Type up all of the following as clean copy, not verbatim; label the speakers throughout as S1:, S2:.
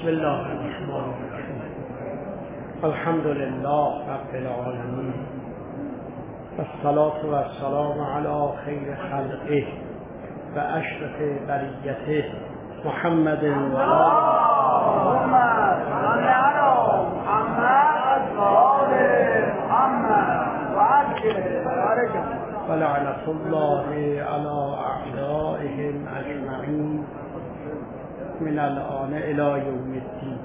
S1: بسم الله الرحمن الرحیم. الحمد لله رب العالمین والصلاة والسلام علی خیر خلقه و اشرف بریته محمد و آله و لعنة الله علی اعدائهم اجمعین من الآن الی یوم الدین.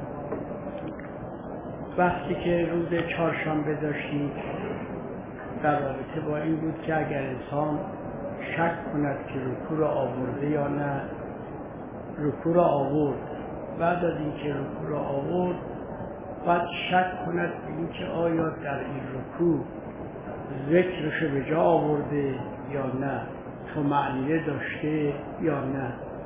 S1: وقتی که روز چهارشنبه داشتیم در رابطه با این بود که اگر انسان شک کند که رکوع را آورده یا نه، رکوع را آورد، بعد از اینکه رکوع را آورد بعد شک کند به اینکه آیا در این رکوع ذکرش به جا آورده یا نه، طمأنینه داشته یا نه.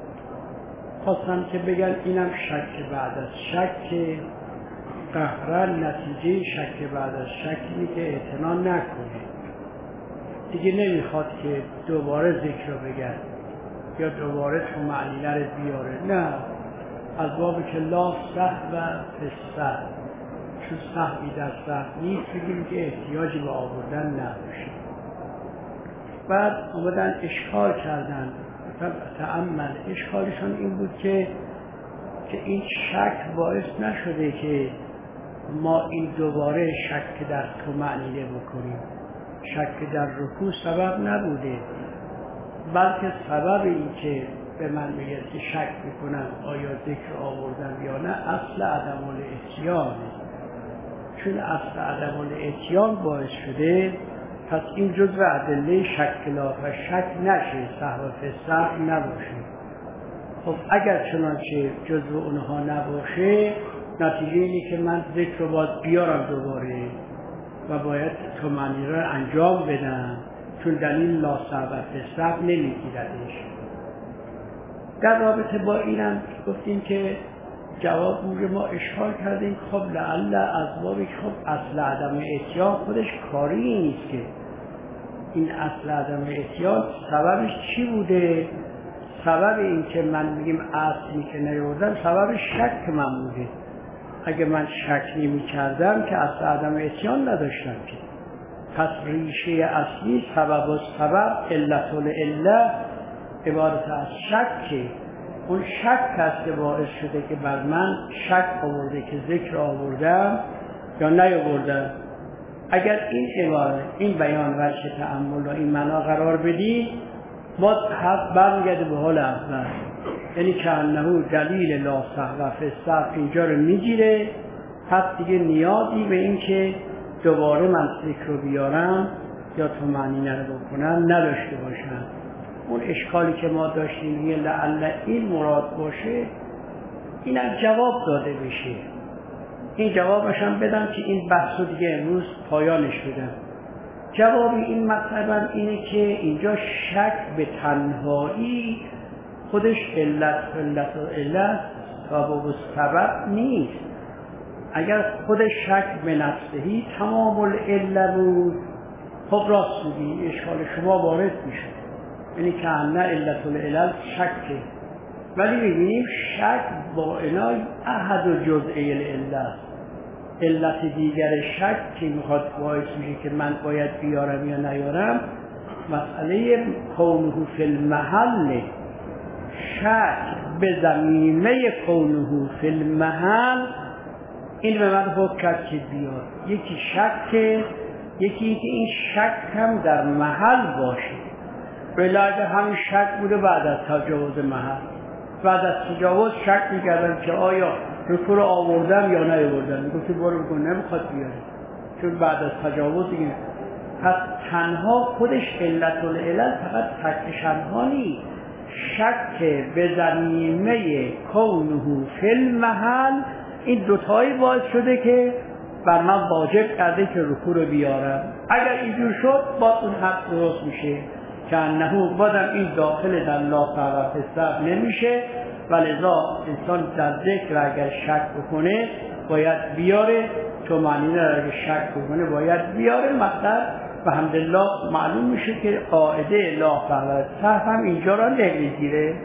S1: خواستم که بگن اینم شک بعد از شک، قهرن نتیجه شک بعد از شک اینه که اعتنا نکنه، دیگه نمیخواد که دوباره ذکر رو بگن یا دوباره طمأنینه رو بیاره، نه، از بابی که لا سهو فی السهو، چون سهوی در سهو نیست بگیم که احتیاجی به آوردن نباشه. بعد اومدن اشکال کردن، تأمل اشکالشون این بود که این شک باعث نشده که ما این دوباره شک در طمأنینه بکنیم. شک در رکوع سبب نبوده، بلکه سبب این که به من میگه که شک میکنم آیا ذکر آوردم یا نه اصل عدم الاتیانه. چون اصل عدم الاتیان باعث شده، پس این جزء ادله شک لا و شک نشه، سهو فی السهو نباشه. خب اگر چنانچه جزء اونها نباشه، نتیجه اینه که من ذکر رو باید بیارم دوباره و باید طمأنینه رو انجام بدم، چون دلیل لا سهو فی السهو نمیگیردش. در رابطه با اینم گفتیم که جواب رو ما اشکال کردیم. خب لعل از بابی که خب اصل عدم اتیان خودش کاری نیست که این اصل عدم اتیان سببش چی بوده؟ سبب این که من میگیم اصلی که نیوردم سبب شک من بوده. اگه من شک نمی کردم که اصل عدم اتیان نداشتم که. پس ریشه اصلی سبب و سبب علت العله عبارت از شک، که اون شک هست که باعث شده که بر من شک آورده که ذکر آوردم یا نیاوردم. اگر این عبارت، این بیان وجه تأمل و این معنا قرار بدیم، ما حق برمیگرده به حال اول، یعنی که انه دلیل لا سهو فی السهو اینجا رو میگیره. پس دیگه نیازی به این که دوباره من ذکر رو بیارم یا طمأنینه رو بکنم نداشته باشم. اون اشکالی که ما داشتیم یه لعل این مراد باشه، اینم جواب داده بشه. این جوابش هم بدم که این بحث رو دیگه امروز پایانش بدم. جواب این مطلب اینه که اینجا شک به تنهایی خودش علت سبب و سبب نیست. اگر خودش شک به نفسهی تمام العله بود، خب راست بودی، اشکال شما وارد میشه، یعنی که نه علت العلل شکه. ولی ببینیم شک با اینای احد و جزئی العله، علت دیگر شک که میخواد باعث میشه که من باید بیارم یا نیارم، مسئله کونه فی المحل. شک به زمینه کونه فی المحل این به من حکم کرد که بیار. یکی شکه، یکی اینکه این شک هم در محل باشه. ولی اگه همین شک بوده بعد از تجاوز محل، بعد از تجاوز شک میکردن که آیا رکوع رو آوردم یا نیاوردم، میگفت برو بکن، نمیخواد بیاره، چون بعد از تجاوز دیگه. پس تنها خودش علت العلل فقط تک تنها نیست، شک به ضمیمه کونه فی المحل، این دوتایی باعث شده که بر من واجب کرده که رکوع رو بیارم. اگر اینجور شد باز اون حق درست میشه که انه بازم این داخل در لا سهو فی السهو نمیشه، ولذا انسان در ذکر اگر شک بکنه باید بیاره، طمأنینه اگر شک بکنه باید بیاره. مطلب و الحمدلله معلوم میشه که قاعده لا سهو فی السهو هم اینجا را نمیگیره.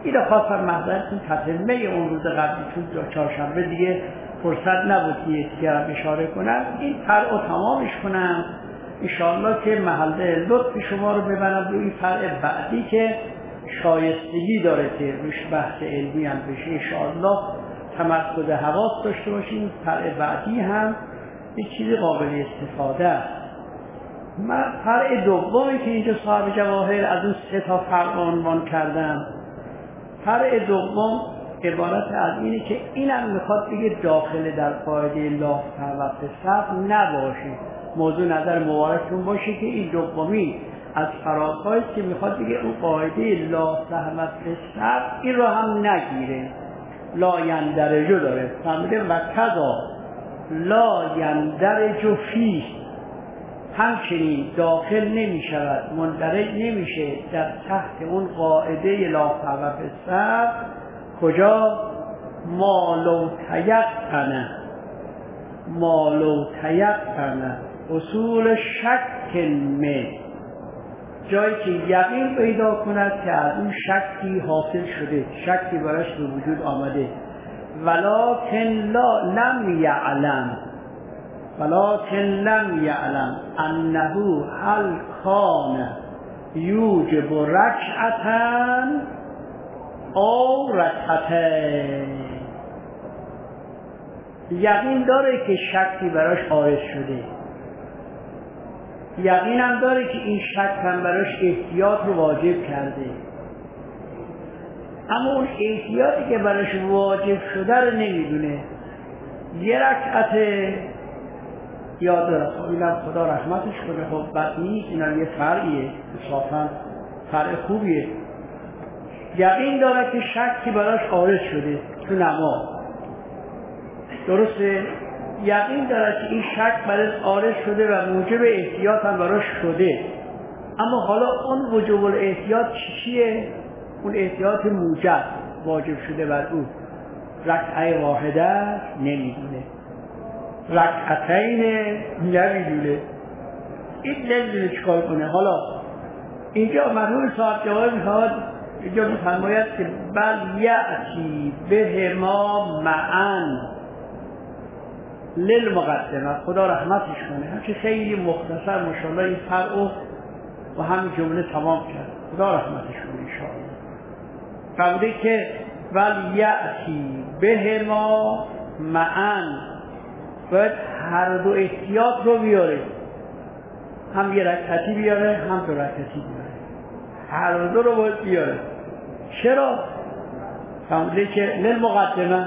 S1: این خواستم محضرتون تتمه اون روز قبلی، چون چهارشنبه دیگه فرصت نبود که دیگرم اشاره کنم، این فرع رو تمامش کنم انشاءالله که محل لطف شما رو ببرم روی فرع بعدی که شایستگی داره که روش بحث علمی هم بشه. انشاءالله تمرکز حواس داشته باشیم. فرع بعدی هم یک چیز قابل استفاده است. من فرع دومی که اینجا صاحب جواهر از اون 3 تا فرع عنوان کردم، فرع دوم عبارت از اینه که اینم میخواد بگه داخل در قاعده لا و فسق نباشه. موضوع نظر مبارکتون باشه که این دومی از فرازهایی که میخواد بگه اون قاعده لا و فسق این رو هم نگیره، لا یندرجو داره فهمیده و کذا لا یندرجو فیه، همچنین داخل نمی شود، مندرج نمیشه در تحت اون قاعده لا و فسق کجا؟ مالو تیقنه اصول شک من، جایی که یقین پیدا کند که از اون شکی حاصل شده، شکی براش به وجود آمده. ولکن لم یعلم انه هل کان یوجب رکعتن او رکعتین، یقین داره که شکی براش حاصل شده، یقین هم داره که این شک هم براش احتیاط رو واجب کرده، اما اون احتیاطی که براش واجب شده رو نمیدونه. یه رکعت یاد داره، اینم خدا رحمتش کنه، خب بد نیست، اینم یه فرعیه، انصافاً فرع خوبیه. یقین داره که شکی براش خارج شده تو نماز، درسته؟ یقین داره که این شک براش خارج شده و موجب احتیاط هم براش شده، اما حالا اون وجوب الاحتیاط چیه؟ اون احتیاط موجب واجب شده بر او، رکعه واحده نمیدونه، رکعتین نمیدونه، این نمیدونه چیکار کنه. حالا اینجا مرحوم صاحب جواهر میخواد اینجا میفرماید که بل یأتی بهما معا للمقدمه، خدا رحمتش کنه، همچه خیلی مختصر ماشاءالله این فرع و همین جمله تمام کرد، خدا رحمتش کنه انشاءالله. فرموده که بل یأتی بهما معا، باید هر دو احتیاط رو بیاره، هم یه رکعتی بیاره هم 2 رکعتی بیاره، هر دو رو باید بیاره. چرا؟ فرموده که للمقدمه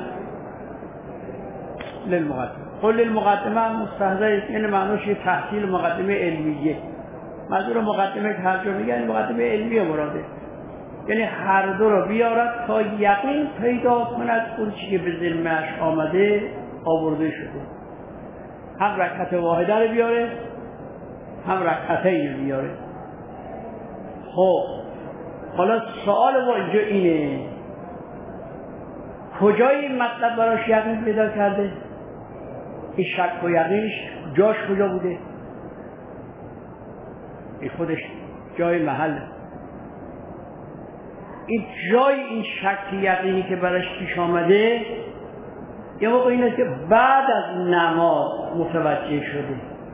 S1: خب للمقدمه هم مستحضر، یعنی معنوش تحصیل مقدمه علمیه، منظور مقدمه که هر جا میگن مقدمه علمیه مراده، یعنی هر دو رو بیارد تا یقین پیدا کند اون چی که به ذهنش آمده آورده شده، هم رکعت واحده رو بیاره هم رکعتین رو بیاره. خب حالا سوال ما اینجا اینه، کجای این مطلب براش یقین پیدا کرده؟ این شک و یقینش جاش کجا بوده؟ این خودش جای محله، این جای این شک یقینی که براش پیش آمده یه موقع اینه که بعد از نماز متوجه شده،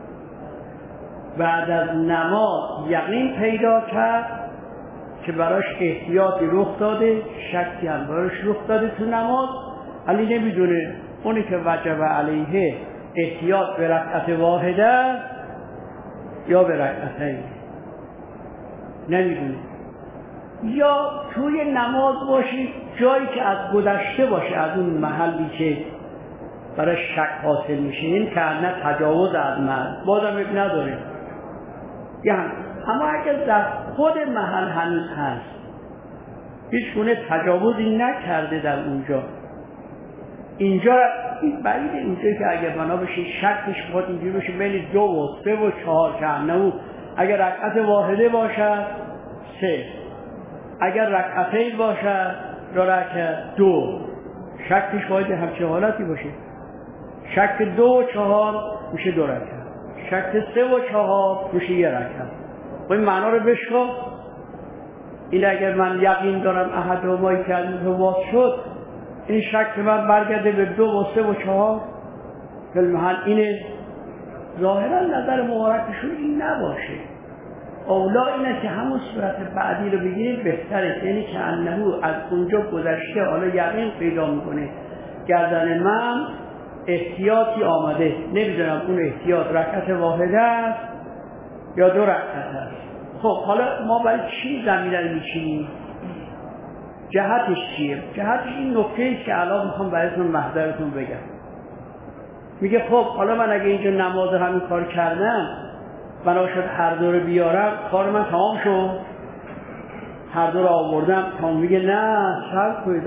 S1: بعد از نماز یقین پیدا کرد که براش احتیاطی رخ داده، شکی هم براش رخ داده تو نماز، ولی نمیدونه اونی که وجب علیه احتیاط به رکعت واحده یا به رکعتین، نمیدونه. یا توی نماز باشی جایی که از گذشته باشه از اون محلی که برای شک حاصل میشه، این که نه تجاوز از محل بازم اب نداره، یعنی اما اگر در خود محل هنوز هست هیچ گونه تجاوزی نکرده در اونجا، اینجا این بعیده اینجا که اگر بنا بشه شکش بخواد اینجوری بشه بین 2 و 3 و 4 که هم اگر رکعت واحده باشد 3، اگر رکعتین باشد یا رکعت 2، شکش باید همچه حالتی باشه، شک 2 و 4 میشه 2 رکعت، شک 3 و 4 میشه 1 رکعت. این معنا رو بشکاف، این اگر من یقین دارم احدهما که از این باز شد، این شک من برگرده به 2 و 3 و 4 فی المحل. اینه ظاهرا نظر مبارکشون این نباشه. اولا اینه که همون صورت بعدی رو بگیریم بهتره، یعنی که انهو از اونجا گذشته، حالا یقین پیدا میکنه گردن من احتیاطی آمده، نمیدونم اون احتیاط رکعت واحده است یا 2 رکعت است. خب حالا ما برای چی زمینه رو میچینیم؟ جهتش چیه؟ جهتش این نکته است که الان میخوام برایتون محضرتون بگم. میگه خب حالا من اگه اینجا نماز همین کار کردم، بنا شد هر دو رو بیارم، کار من تمام شد، هر دو رو آوردم تمام. میگه نه صبر کنید.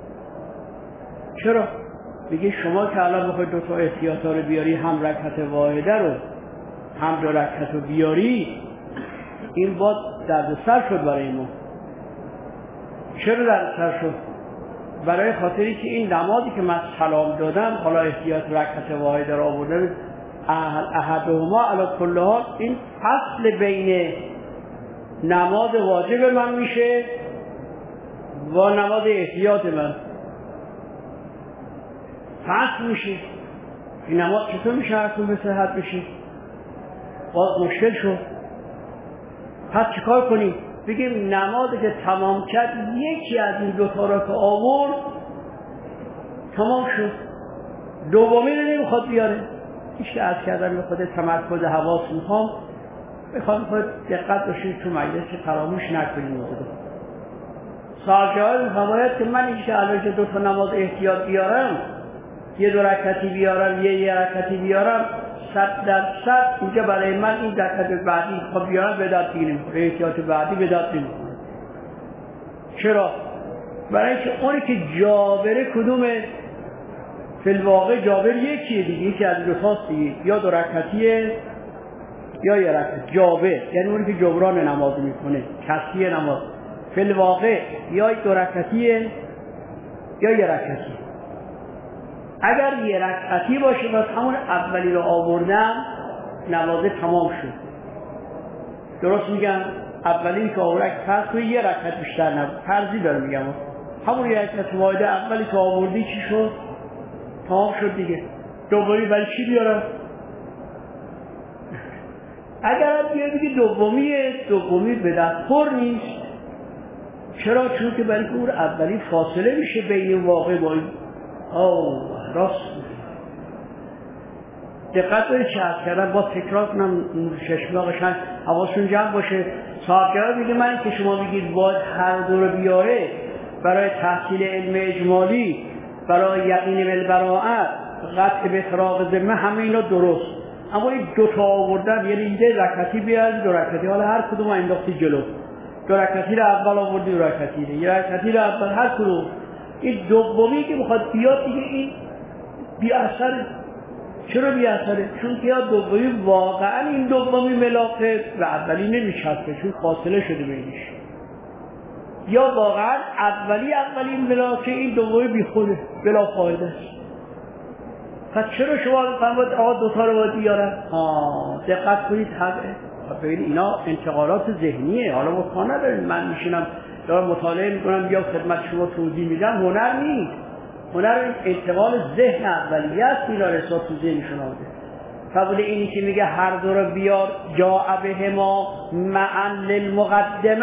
S1: چرا؟ میگه شما که الان بخواید 2 تا احتیاطا رو بیاری، هم رکعت واحده رو هم 2 رکعت رو بیاری، این باید دردسر شد برای ما. چرا دردسر شد؟ برای خاطری که این نمازی که من سلام دادم، حالا احتیاط رکعت واحده رو آوردم، احدهما علی کل حال، این فصل بین نماز واجب من میشه و نماز احتیاط من، فصل میشه. این نماز چطور میشه هرکون به صحت بشه؟ باز مشکل شد. پس چیکار کنیم؟ بگیم نمازی که تمام کرد، یکی از این 2 تا را که آورد تمام شد، دومی رو نمیخواد بیاره. هیچ که عرض کردم به خود تمرکز حواس میخوام، بخوام خود دقت باشید تو مجلس که فراموش نکنیم موضوع. سالجاهای میفرماید که من اینکه الان 2 تا نماز احتیاط بیارم، یه 2 رکعتی بیارم، یه رکعتی بیارم، 100% اینجا برای من این رکعت بعدی خب بیارم بدعت نمیخوره، احتیاط بعدی بدعت نمیخوره. چرا؟ برای اینکه اونی که جابره کدومه؟ فی الواقع جابر یکیه دیگه، یکی از 2 تاست دیگه، یا 2 رکعتیه یا 1 رکعت. جابر یعنی اونی که جبران نماز میکنه، کسری نماز. فی الواقع یا 2 رکعتیه یا 1 رکعتیه. اگر 1 رکعتی باشه و همون اولی رو آوردم، نماز تمام شد. درست میگم؟ اولی که آورد فرض کنید 1 رکعت بیشتر نبود، فرضی دارم میگم، همون 1 رکعت واحده اولی که آوردی چی شد؟ تمام شد دیگه. دومی برای چی بیارم؟ اگر هم بیاری بگی دومی به دست پر نیست. چرا؟ چون که برای اون اولی فاصله میشه بین واقع با این. راست دقت دارید چه عرض کردم، با تکرار کنم چشمه قشنگ حواسشون جمع باشه. صاحبجلال میگه من که شما بگید باید هر 2 رو بیاره برای تحصیل علم اجمالی، برای یقین بالبراءت، قطع به اطراق ذمه، همه اینا درست، اما این 2 تا آوردن، یعنی 1 رکعتی بیاد 2 رکعتی، حالا هر کدوم انداختی جلو، 2 رکعتی رو اول آوردی، 2 رکعتی رو، 1 رکعتی رو اول، هر کدوم. این دومی که میخواد بیاد دیگه این بی اثره. چرا بی اثره؟ چون که یا دومی واقعا این دومی ملاقه و اولی نمیچسبه، چون فاصله شده بینش، یا واقعا اولی ملاقه، این دومی بی خوده بلا فایده است. پس چرا شما فرمودید آقا 2 تا رو باید بیارن؟ دقت کنید، ببینید اینا انتقالات ذهنیه. حالا ما کار نداریم، من میشینم دارم مطالعه میکنم بیا خدمت شما توضیح میدم، هنر نیست. هنر انتقال ذهن اولیه است، اینا رسالت تو ذهنشون آمده. قبول اینی که میگه هر 2 رو بیار، جاء بهما معا للمقدمه،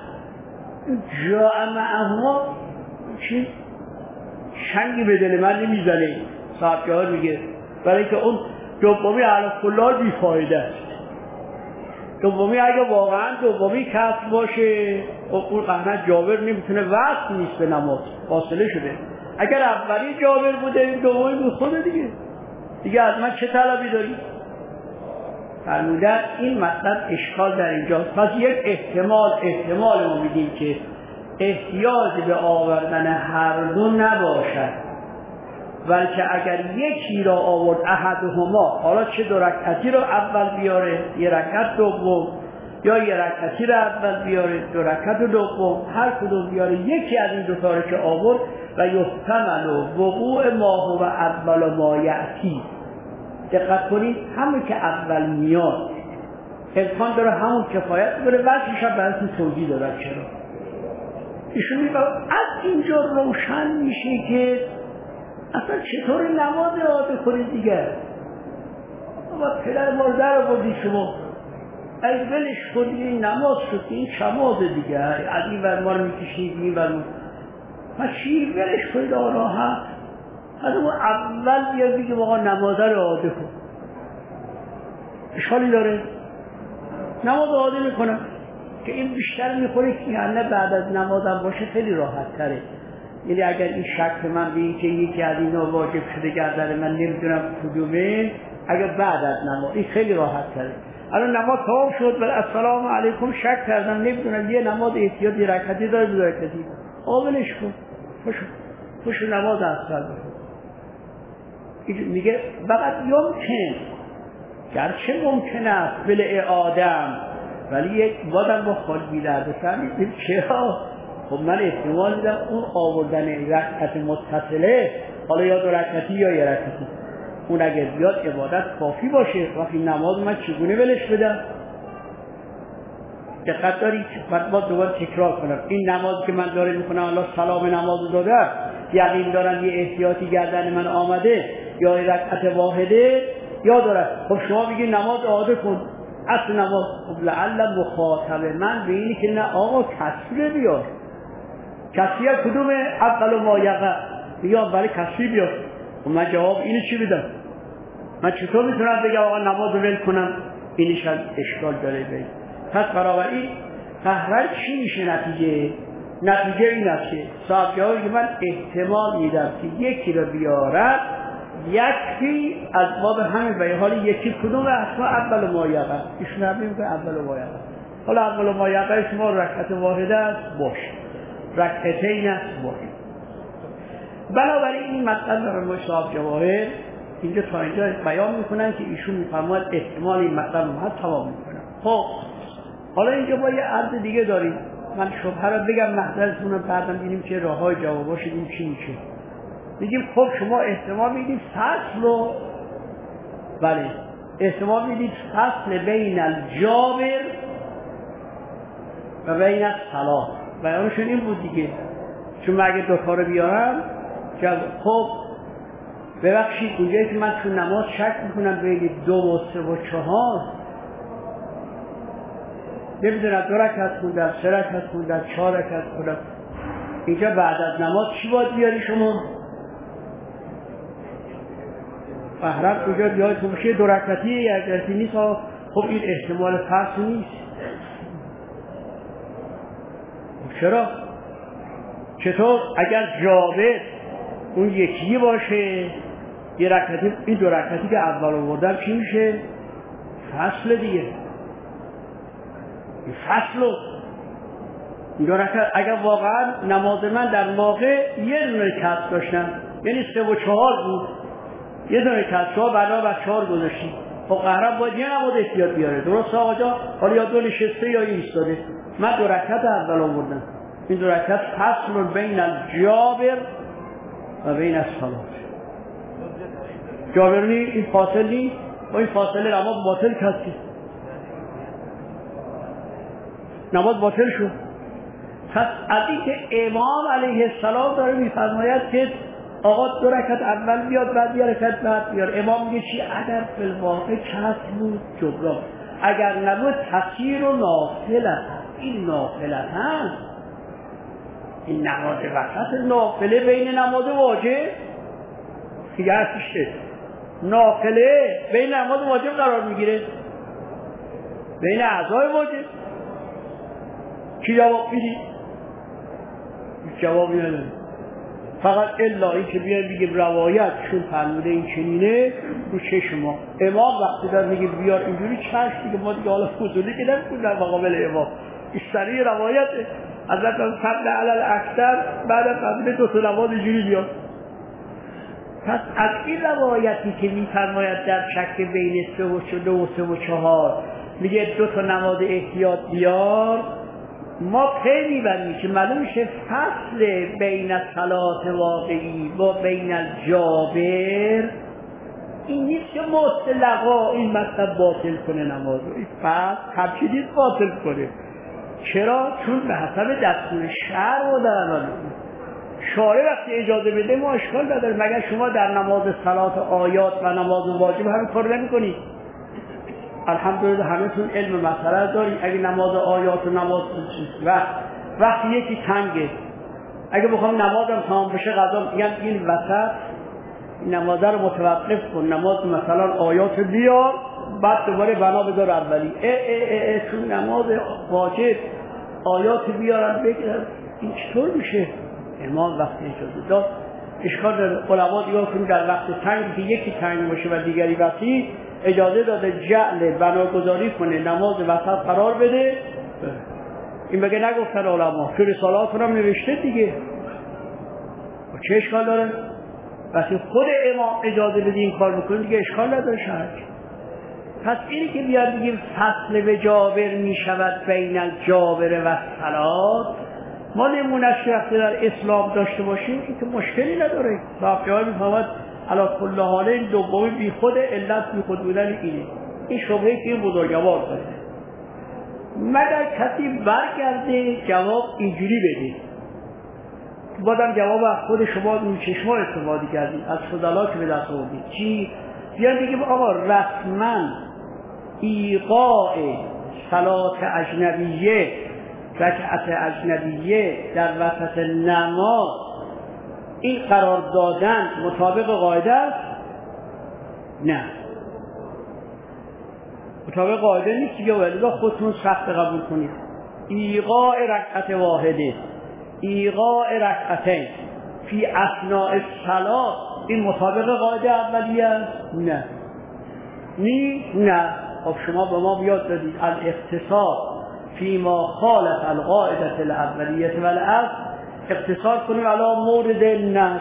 S1: جاء معهما چی؟ شنگی به دل من نمیزنه. صاحبجلال میگه برای که اون دومی علی کل حال بیفایده است. دومی اگه واقعا دومی کسب باشه، اون قهنه جابر نمیتونه وصل نیست به نماز، فاصله شده. اگر اولی جابر بوده، این دومی بود خوده دیگه از من چه طلبی داری؟ فرمودن این مطلب اشکال در اینجاست. پس یک احتمال ما میدیم که احتیاج به آوردن هر 2 نباشد، بلکه اگر یکی را آورد احدهما، حالا چه 2 رکعتی را اول بیاره، 1 رکعت دوم، یا 1 رکعتی را اول بیاره، 2 رکعت دوم، هر کدوم بیاره یکی از این 2 تا را که آورد، و یحتمل وقوع ما هو اول ما یأتی. دقت کنید، همون که اول میاد امکان داره همون کفایت بره، وجهش هم براتون توضیح دادم چرا. ایشون میگه از اینجا روشن میشه که اصلا چطور نماز عاده کنید دیگه. اما پدر مادر رو بودی شما ای ولش کنید این نماز شد این چماز دیگه از این ور ما رو میکشید این ور ما چی ولش کنید راحت. از اون اول بیاد بگه واقعا نماز رو عاده کن. اشکالی داره؟ نماز عاده میکنم که این بیشتر میخوره که یعنی بعد از نمازم باشه خیلی راحت تره. یعنی اگر این شک من به این که یکی از اینا واجب شده گردن من نمیدونم کدومه، اگر بعد از نماز این خیلی راحت تره. الان نماز تمام شد و السلام علیکم شک کردم نمیدونم یه نماز احتیاطی رکعتی داره دو رکعتی آولش کن خوش نماز اصل بکن. میگه فقط یمکن گرچه ممکن است بل آدم ولی یک بادم با خال بیدرده فهمید چرا؟ خب من احتمال دیدم اون آوردن رکعت متصله حالا یا دو رکعتی یا یه رکعتی اون اگر بیاد عبادت کافی باشه وقتی نماز من چگونه ولش بدم؟ دقت دارید بعد با دوباره تکرار کنم این نماز که من داره میکنم الله سلام نماز داده یقین دارم یه احتیاطی گردن من آمده یا رکعت واحده یا داره. خب شما بگید نماز عاده کن اصل نماز خب لعل مخاطبه من به اینی که نه آقا کسره بیار کسریه کدومه اول ما یقع یا برای کسری بیار. خب من جواب اینو چی بدم؟ من چطور میتونم بگم آقا نماز رو ول کنم؟ اینش هم اشکال داره بید. پس بنابراین قهرن چی میشه نتیجه این است که صاحب که من احتمال میدم که یکی رو بیارد یکی از باب همین به حال یکی کدوم اصلا اول ما یقع ایشون هم میگه اول ما یقع. حالا اول ما یقع شما رکعت واحده است باش رکعتین است باش. بنابراین این مطلب رو صاحب جواهر اینجا تا اینجا بیان میکنن که ایشون میفرماید احتمال این مطلب رو تمام میکنن. خب حالا اینجا با یه عرض دیگه داریم من شبهه رو بگم محضرتون رو بعدم بینیم که راه های جواباش این چی میشه. میگیم خب شما احتمال میدید فصل رو بله احتمال میدید فصل بین الجابر و بین الصلاة بیانشون این بود دیگه چون من اگه دوتا رو بیارم خب ببخشید اونجایی که من تو نماز شک میکنم بین 2 و 3 و 4 نمیدونم 2 رکعت خوندم 3 رکعت خوندم 4 رکعت خوندم اینجا بعد از نماز چی باید بیاری شما؟ فهرم اونجا بیایتون بشه 2 رکعتی یک رکعتی نیست. خب این احتمال فصل نیست. چرا؟ چطور؟ اگر جابر اون یکی باشه یه رکعتی این 2 رکعتی که اول آوردم چی میشه؟ فصل دیگه این فصل رو این 2 رکعت اگر واقعا نماز من در واقع یه دونه رکعت داشتم یعنی 3 و 4 بود یه دونه رکعت 4 بر 4 گذاشتیم خب قهرم باید یه نماز احتیاط بیاره درست آقا جان؟ حالا یا 2 نشسته یا ایستاده من 2 رکعت اول آوردم این 2 رکعت فصل بین الجابر و بین الصلاة جابر نی این فاصل نی با این فاصله نماز باطل کسی نماز باطل شد. پس از این که امام علیه السلام داره میفرماید که آقا 2 رکعت اول بیاد بعد یه رکعت بعد بیار. امام میگه چی؟ اگر فی الواقع کسر بود جبران اگر نبود تفسیر و نافله این نافله هست این نماز وسط نافله بین نماز واجب دیگه هستیشه نافله بین نماز واجب قرار میگیره بین اعضای واجب کی جواب میدی؟ جوابی نداره فقط الا این که بیاد بگه روایت چون فرموده این چنینه رو چشم ما امام وقتی دار میگه بیار اینجوری چشم دیگه ما دیگه حالا فضولی که نمیکنیم در مقابل امام این سریع روایت حضرت فضل علل اکثر بعد از فضل 2 تا نماز اینجوری بیاد. پس از این روایتی که میفرماید در شک بین 3 و 2 و 3 و 4 میگه 2 تا نماز احتیاط بیار ما پی میبریم که معلوم میشه فصل بین صلات واقعی و بین الجابر این نیست که مطلقا این مطلب باطل کنه نماز رو این فصل همچی نیست باطل کنه چرا؟ چون به حسب دستور شرع و در شارع وقتی اجازه بده ما اشکال نداره. مگر شما در نماز صلات آیات و نماز واجب همین کار نمی‌کنید؟ الحمدلله همه‌تون علم مسئله دارید. اگه نماز آیات و نماز وقتی یکی تنگه، اگه بخوام نمازم تمام بشه قضا میگم این وسط نماز رو متوقف کن، نماز مثلا آیات بیار بعد دوباره بنا بذار اولی. چون نماز واجب آیات بیارن بگیرن، این چطور میشه؟ امام وقتی اجازه داد اشکال داره. علما دیگه کنید در وقت تنگی که یکی تنگ باشه و دیگری وسیع اجازه داده جعل بناگذاری کنه، نماز وسط قرار بده. این بگه نگفتن علما، تو رسالاتون هم نوشته دیگه، چه اشکال داره؟ وقتی خود امام اجازه بده این کار بکنه دیگه اشکال نداره شرک. پس اینی که بیاد بگیم فصل به جابر می شود بین الجابر و الصلات، ما نمونش وقتی در اسلام داشته باشیم که مشکلی نداره. صحابه‌ها می‌فهمد علی کل حال این دومی بی خود علت بی خود بودن اینه. این شبهه که این بزرگوار داره. مگر کسی برگرده جواب اینجوری بده، بادم جواب از خود شما اون چشما استفاده کردید از فضلا که به دست آوردید چی؟ بیان بگیم آقا رسما ایقاع صلات اجنبیه، رکعت اجنبیه در وسط نماز این قرار دادن مطابق قاعده است؟ نه، مطابق قاعده نیست یا ولذا خودتون سخت قبول کنید. ایقاع رکعت واحده، ایقاع رکعتین فی اثناء الصلاة این مطابق قاعده اولیه است؟ نه. نه. خب شما به ما بیاد دادید الاختصار فیما خالف القاعده الاولیه والاصل، اختصار کنیم علی مورد النص،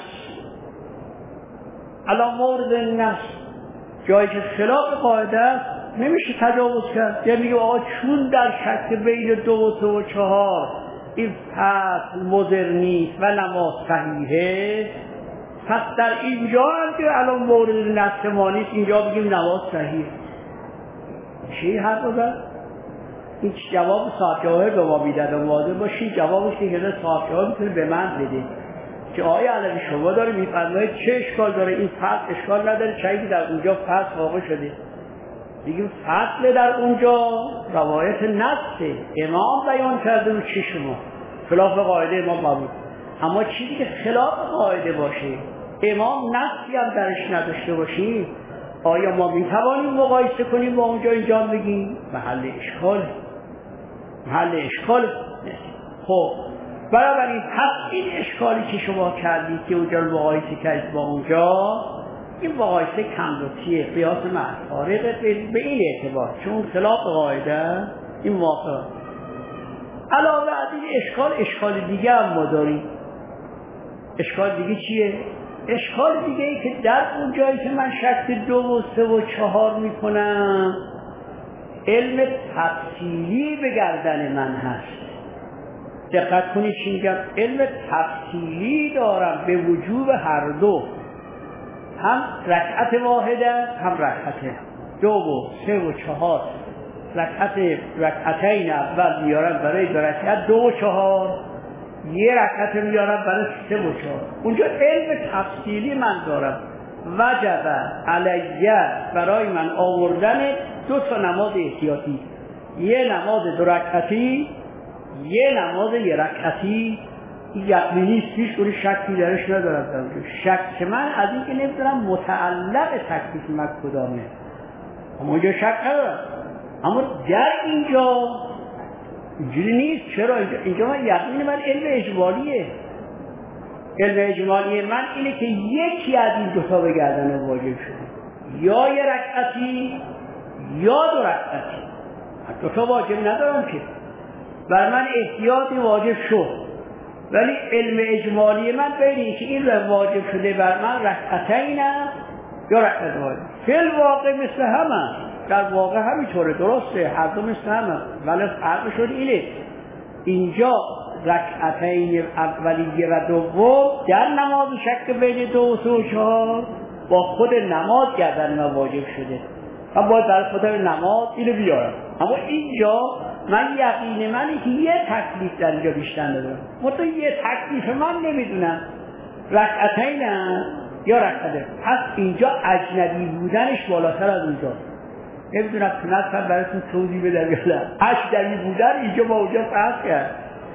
S1: علی مورد النص. جایی که خلاف قاعده است نمیشه تجاوز کرد. یعنی میگه آقا چون در شک بین 2 و 3 و 4 این فصل مضر نیست و نماز صحیحه، پس در اینجا هم که الان مورد نص ما نیست اینجا بگیم نماز صحیح. چی حرف بزن؟ این جواب صاحب جواهر به ما میداد و واضح باشی جوابش دیگه صاحب جواهر میتونه به من بده که آیه علوی شما داره میفرماید چه اشکال داره این فصل؟ اشکال نداره، چیزی در اونجا فصل واقع شده. دیگه فصل در اونجا روایت نصه، امام بیان کرده و چی شما خلاف قاعده امام قبول. اما چیزی که خلاف قاعده باشه امام نصی هم درش نداشته باشیم، آیا ما میتوانیم مقایسه کنیم با اونجا اینجا بگیم؟ محل اشکال. خب بنابراین پس این اشکالی که شما کردید که اونجا رو مقایسه کردید با اونجا، این مقایسه کم‌لطفیه، قیاس معتارض به این اعتبار چون خلاف قاعده این موافقه. علاوه از این اشکال دیگه هم ما داریم. اشکال دیگه چیه؟ اشکال دیگه ای که در اون جایی که من شک 2 و 3 و 4 میکنم علم تفصیلی به گردن من هست. دقت کنید چی میگم، علم تفصیلی دارم به وجوب هر دو، هم رکعت واحده هم رکعت 2 و 3 و 4. رکعتین اول میارن برای رکعت 2 و 4، یه رکعت میارن برای 3 و 4. اونجا علم تفصیلی من دارم. وجب علیه برای من آوردن 2 تا نماز احتیاطی، یه نماز 2 رکعتی، یه نماز 1 رکعتی. یقینی نیست، پیش کنی شکی درش ندارم. شک من از این که نمیدونم متعلق تکلیف من کدامه، اما اونجا شک ندارم. اما در اینجا اینجوری نیست. چرا؟ اینجا من یقین من علم اجمالیه. علم اجمالی من اینه که یکی از این 2 تا به گردن واجب شده، یا 1 رکعتی یا 2 رکعتی. 2 تا واجب ندارم که بر من احتیاطی واجب شد، ولی علم اجمالی من بینه که این واجب شده بر من رکعتین یا رکعت واجب. فی الواقع مثل همه، در واقع همینطوره، درسته، هر دو مثل همه، ولی فرق شد اینه اینجا رکعتین اولیه و دوم در نماز شک بین 2 و 3 و 4 با خود نماز گردن ما واجب شده و باید در خاطر نماز اینو بیارم. اما اینجا من یقین منی که یه تکلیف در اینجا بیشتر ندارم. تو یه تکلیف من نمیدونم رکعتین یا رکعته. پس اینجا اجنبی بودنش بالاتر از اونجا. نمیدونم تونستم براتون توضیح بدم یا نه. اجنبی بودن اینجا با اونجا فرق کرد.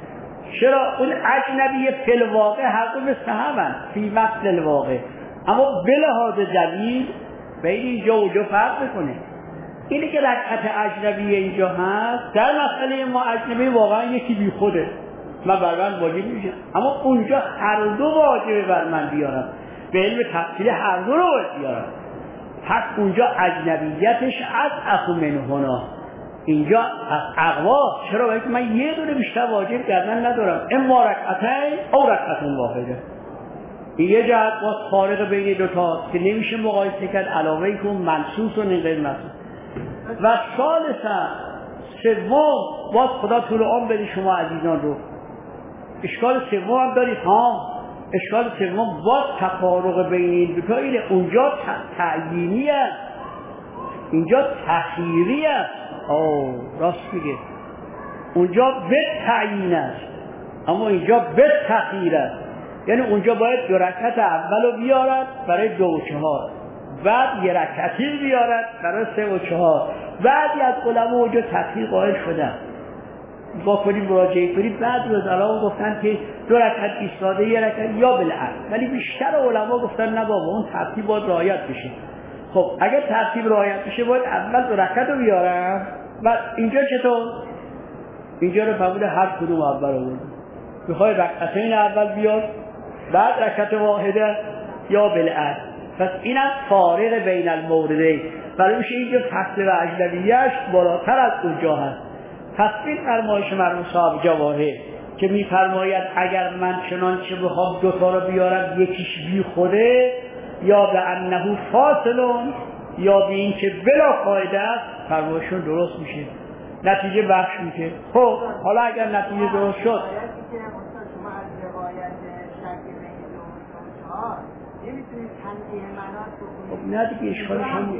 S1: چرا اون اجنبی فی الواقع هر دو مثل همن فی مثل الواقع، اما به لحاظ دلیل بین اینجا و اونجا فرق میکنه. اینه که رکعت اجنبی اینجا هست، در مسئله ما اجنبی واقعا یکی بی خوده، من بر من واجب میشه، اما اونجا هر دو واجبه بر من بیارم، به علم تفصیل هر دو رو باید بیارم. پس اونجا اجنبیتش از اخو منهنا، اینجا از اقوا. چرا؟ باید من یه دونه بیشتر واجب کردن ندارم، اما رکعتین او رکعتین واحده. این یه جهت باز فارق بین دوتا که نمیشه مقایسه کرد، علاوه کن منصوص و غیر منصوص. و ثالثا سوم، باز خدا طول عمر بده شما عزیزان رو. اشکال سوم هم دارید ها، اشکال سوم باز تفارق بین این دوتا اینه، اونجا تعیینی است، اینجا تخییری است. راست میگه، اونجا به تعیین است اما اینجا به تخییر است. یعنی اونجا باید 2 رکعت اول رو بیارد برای 2 و 4، بعد 1 رکعتی بیارد برای 3 و 4. بعضی از علما اونجا تخییر قائل شدن، با کنیم مراجعه کنیم، بعضی از علما گفتن که 2 رکعت ایستاده 1 رکعت یا بالعکس، ولی بیشتر علما گفتن نه بابا اون ترتیب باید رعایت بشه. خب اگر ترتیب رعایت بشه باید اول 2 رکعت رو بیارم. و اینجا چطور؟ اینجا رو فرمود هر کدوم اول آورد، میخوای رکعتین اول بیار بعد رکعت واحده یا بالعکس. پس اینم فارق بین الموردین، برای میشه اینجا فصل و اجنبیش بالاتر از اونجا هست. پس این فرمایش مرحوم صاحب جواهر که میفرماید اگر من چنانچه بخوام 2 تا رو بیارم یکیش بی خوده یا به انه فاصلون یا به این که بلا فایده است، فرمایشون درست میشه، نتیجه بخش میشه. خب حالا اگر نتیجه درست شد خب نه دیگه اشکالش هم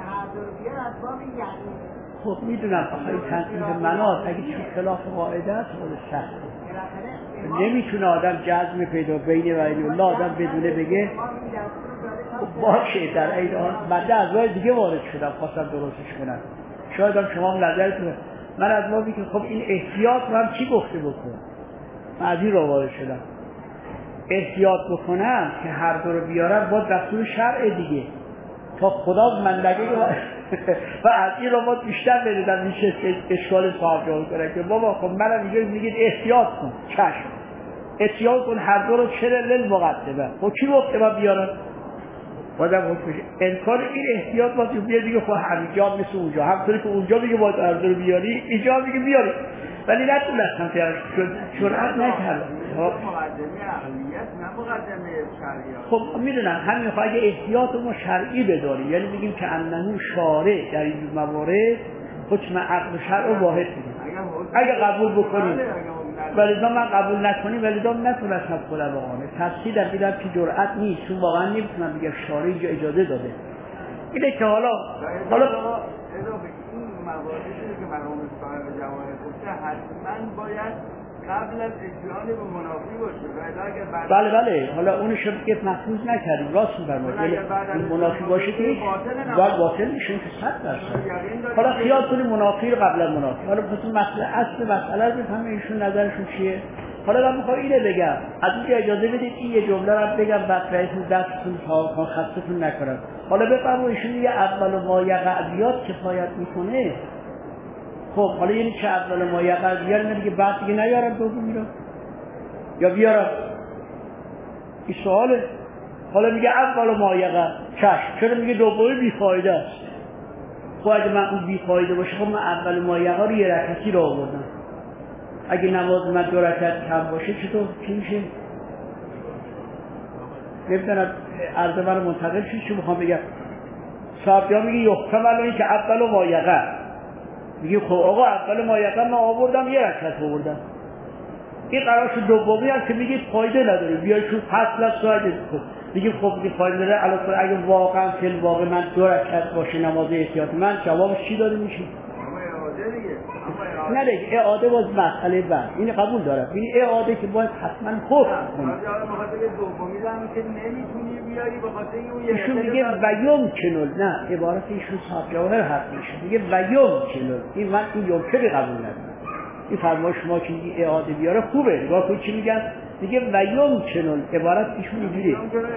S1: خب میدونم آخری تنقیح مناط اگه چون خلاف قاعده است خود سخته، نمیتونه آدم جزم پیدا بین و این الله آدم بدونه بگه خب باشه. در این حال من از راه دیگه وارد شدم خواستم درستش کنم، شاید هم شما هم نظرتونه. من از ما که خب این احتیاط رو هم چی گفته بکنم، من از این راه وارد شدم احتیاط بکنم که هر دو رو بیارم با دستور شرع دیگه تا خدا من لگه و از این رو باید بیشتر بدیدم میشه اشکال صاحب جواب کنه که بابا خب منم اینجا میگید احتیاط کن، چشم احتیاط کن هر دو رو چرا للمقدمه. خب کی گفته من بیارم؟ بازم حکمش امکان این احتیاط باید بیاد دیگه. خب همینجا مثل اونجا، همطوری که اونجا میگه باید هر دو رو بیاری اینجا میگه بیاری، ولی نتونستم جرأت نکردم.
S2: مقدمه عقلیت نه مقدمه شرعیات.
S1: خب میدونم همین میخواه اگه احتیاط ما شرعی بداریم، یعنی بگیم که انه شارع در این موارد حکم عقل و شرع رو واحد کنیم اگه قبول بکنیم، ولی من قبول نکنیم ولی نتونستم خودم بقانه تفصیل در بیدم که جرأت نیست، چون واقعا نمیتونم بگم شارع اینجا اجازه داده. اینه که حالا
S2: این مواردی که مرحوم صاحب جواهر گفته حتما باید قبل از اتیان به منافی باشه.
S1: بله حالا اونو شما که محفوظ نکردیم، راست می‌فرمایید. این منافی باشه که باطل میشه که 100%. حالا خیال کنیم منافی رو قبل از منافی. حالا خودتون اصل مسئله رو بفهمید ایشون نظرشون چیه. حالا من می‌خوام اینو بگم، از اینکه اجازه بدید این یه جمله رو بگم بعد بهتون دستتون تا خستتون نکنم. حالا بفرمایید ایشون یه اول ما یقعیات کفایت میکنه. خب حالا یعنی چه اول ما یقع بیارم دیگه بعد دیگه نیارم دومی رو یا بیارم؟ این سواله. حالا میگه اول ما یقع چشم، چرا میگه دومی بیفایده است؟ خب اگه من اون بیفایده باشه خب من اول ما یقع رو 1 رکعتی رو آوردم، اگه نماز من 2 رکعت کم باشه چطور چی میشه؟ نمیدونم عرض من منتقل شد چی میخوام بگم. صاحب ها میگه یحتمل این که اول ما یقع، میگه خب آقا اول ما یقع من آوردم 1 رکعت آوردم، این قرار شد دومی هست که میگه فایده نداره بیای چون فصل از ساعت میگه خب میگه فایده نداره. علاوه اگه واقعا فی الواقع من 2 رکعت باشه نماز احتیاط من جوابش چی داره میشه؟ نه دیگه اعاده باز مسئله بعد این قبول دارم این اعاده که باید حتما خوب کنی
S2: دومی هم که نمیتونی بیاری به خاطر اون
S1: ایشون میگه ویوم کنول نه عبارت ایشون صاحب جواهر حرف میشه میگه ویوم کنول این من این یمکنه قبول ندارم این فرمایش شما که میگی اعاده بیاره خوبه نگاه کن چی میگن میگه ویوم کنول عبارت ایشون اینجوریه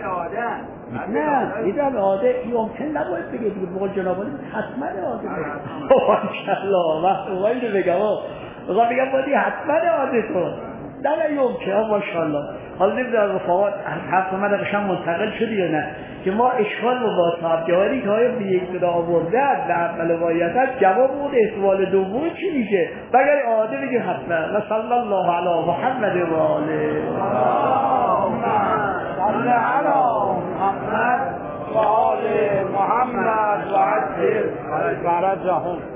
S1: نه میدونم اعاده یمکن نباید بگه دیگه بقول جناب عالی حتما اعاده بگه ماشاءالله وقت اوایل بگم بگم بگم بودی حتما اعاده کن نه یمکن ماشاءالله حالا نمیدونم رفاقات حرف من قشنگ منتقل شدی یا نه که ما اشکال رو با صاحب جواهری که های به یک صدا آورده در اول وایتت جواب اون احتمال دوم چی میشه بگر اعاده بگه حتما و صلی الله علی محمد و آله
S2: صلی علی محمد و آل محمد و عجل فرجهم